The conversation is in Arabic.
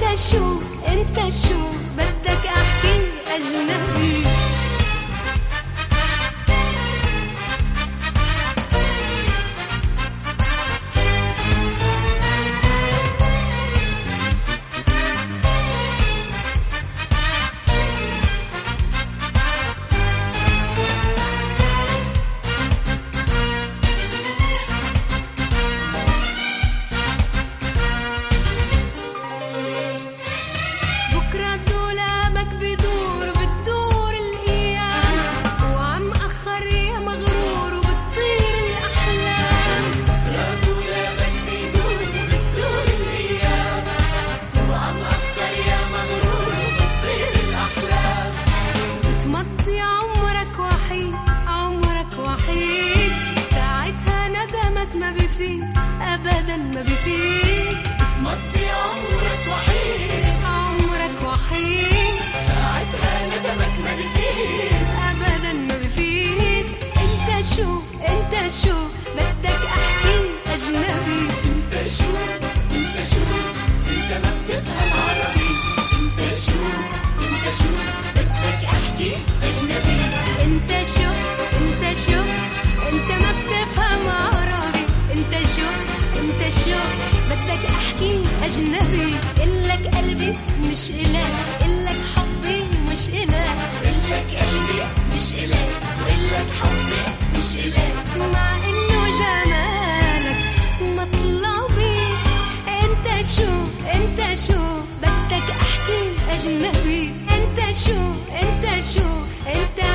انت شو بدك احكي اجنبي. أبداً ما بيفيد تمضي عمرك وحيد، عمرك وحيد، ساعتها ندمك ما بيفيد، أبداً ما بيفيد. انت شو بدك احكي اجنبي. انت شو انت ما بتفهم عربي. انت شو بدك احكي اجنبي. انت شو انت ما بتفهم عربي. انت شو بدك احكي اجنبي. إلك قلبي مش إلك، إلك حبي مش إلك، إلك قلبي مش إلك، وإلك حبي مش إلك، مع إنه جمالك مطلبي. انت شو بدك احكي اجنبي. انت شو